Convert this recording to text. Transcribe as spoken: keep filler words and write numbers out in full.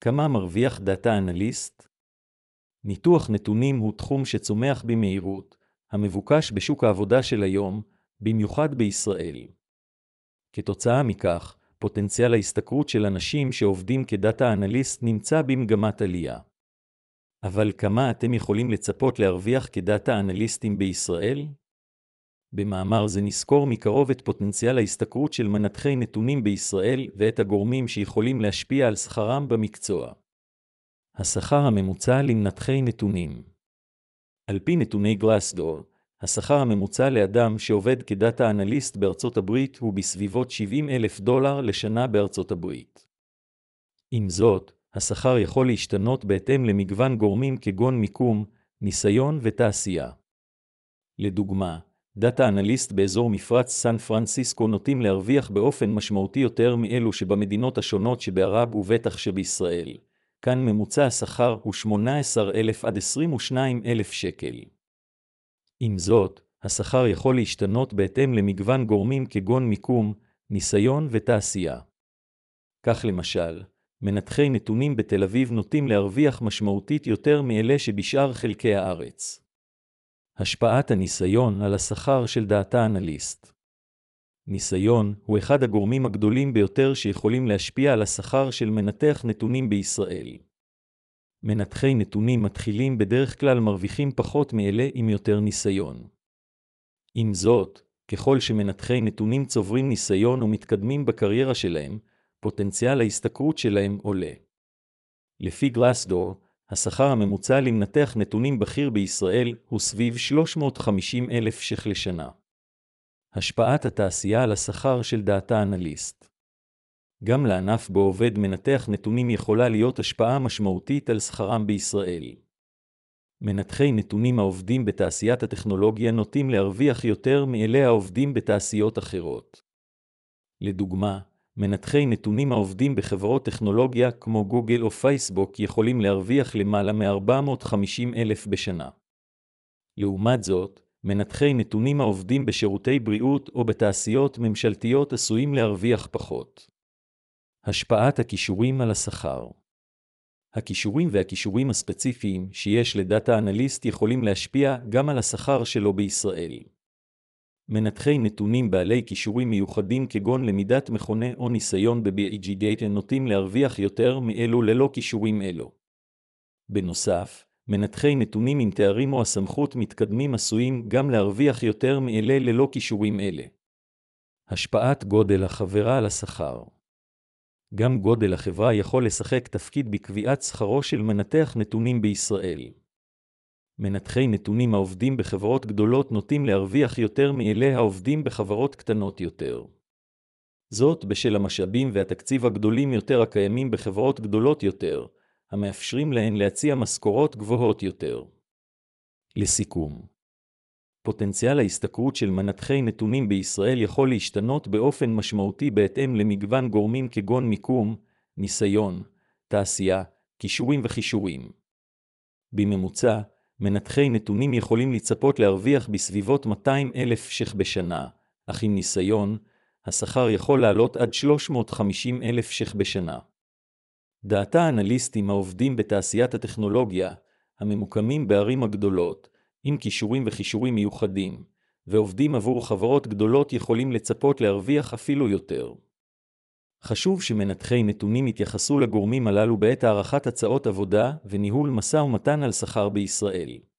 כמה מרוויח דאטה אנליסט? ניתוח נתונים הוא תחום שצומח במהירות, המבוקש בשוק העבודה של היום, במיוחד בישראל. כתוצאה מכך, פוטנציאל ההשתכרות של אנשים שעובדים כדאטה אנליסט נמצא במגמת עלייה. אבל כמה אתם יכולים לצפות להרוויח כדאטה אנליסטים בישראל? במאמר זה נזכור מקרוב את פוטנציאל ההשתכרות של מנתחי נתונים בישראל ואת הגורמים שיכולים להשפיע על שכרם במקצוע. השכר הממוצע למנתחי נתונים. על פי נתוני גלאסדור, השכר הממוצע לאדם שעובד כדאטה אנליסט בארצות הברית הוא בסביבות שבעים אלף דולר לשנה בארצות הברית. עם זאת, השכר יכול להשתנות בהתאם למגוון גורמים כגון מיקום, ניסיון ותעשייה. לדוגמה, דאטה אנליסט באזור מפרץ סן פרנסיסקו נוטים להרוויח באופן משמעותי יותר מאלו שבמדינות השונות שבערב ובטח שבישראל. כאן ממוצע השכר הוא שמונה עשר אלף עד עשרים ושניים אלף שקל. עם זאת, השכר יכול להשתנות בהתאם למגוון גורמים כגון מיקום, ניסיון ותעשייה. כך למשל, מנתחי נתונים בתל אביב נוטים להרוויח משמעותית יותר מאלה שבשאר חלקי הארץ. השפעת הניסיון על השכר של דאטה אנליסט. ניסיון הוא אחד הגורמים הגדולים ביותר שיכולים להשפיע על השכר של מנתח נתונים בישראל. מנתחי נתונים מתחילים בדרך כלל מרוויחים פחות מאלה עם יותר ניסיון. עם זאת, ככל שמנתחי נתונים צוברים ניסיון ומתקדמים בקריירה שלהם, פוטנציאל ההשתכרות שלהם עולה. לפי גלאסדור, השכר הממוצע למנתח נתונים בכיר בישראל הוא סביב שלוש מאות וחמישים אלף ש"ח לשנה. השפעת התעשייה על השכר של דאטה אנליסט. גם לענף בו עובד מנתח נתונים יכולה להיות השפעה משמעותית על שכרם בישראל. מנתחי נתונים העובדים בתעשיית הטכנולוגיה נוטים להרוויח יותר מאלה העובדים בתעשיות אחרות. לדוגמה, מנתחי נתונים העובדים בחברות טכנולוגיה כמו גוגל או פייסבוק יכולים להרוויח למעלה מ-ארבע מאות וחמישים אלף בשנה. לעומת זאת, מנתחי נתונים העובדים בשירותי בריאות או בתעשיות ממשלתיות עשויים להרוויח פחות. השפעת הכישורים על השכר. הכישורים והכישורים הספציפיים שיש לדאטה אנליסט יכולים להשפיע גם על השכר שלו בישראל. מנתחי נתונים בעלי כישורים מיוחדים כגון למידת מכונה או ניסיון ב-ביג דאטה נוטים להרוויח יותר מאלו ללא כישורים אלו. בנוסף, מנתחי נתונים עם תארים או הסמכות מתקדמים עשויים גם להרוויח יותר מאלה ללא כישורים אלה. השפעת גודל החברה על השכר. גם גודל החברה יכול לשחק תפקיד בקביעת שכרו של מנתח נתונים בישראל. מנתחי נתונים העובדים בחברות גדולות נוטים להרוויח יותר מאלה העובדים בחברות קטנות יותר. זאת בשל המשאבים והתקציב הגדולים יותר הקיימים בחברות גדולות יותר, המאפשרים להן להציע משכורות גבוהות יותר. לסיכום, פוטנציאל ההשתכרות של מנתחי נתונים בישראל יכול להשתנות באופן משמעותי בהתאם למגוון גורמים כגון מיקום, ניסיון, תעשייה, כישורים וחישורים. בממוצע, מנתחי נתונים יכולים לצפות להרוויח בסביבות מאתיים אלף ש"ח בשנה, אך עם ניסיון, השכר יכול לעלות עד שלוש מאות וחמישים אלף ש"ח בשנה. דאטה אנליסטים העובדים בתעשיית הטכנולוגיה, הממוקמים בערים הגדולות, עם כישורים וחישורים מיוחדים, ועובדים עבור חברות גדולות יכולים לצפות להרוויח אפילו יותר. חשוב שמנתחי נתונים יתייחסו לגורמים הללו בעת הערכת הצעות עבודה וניהול משא ומתן על שכר בישראל.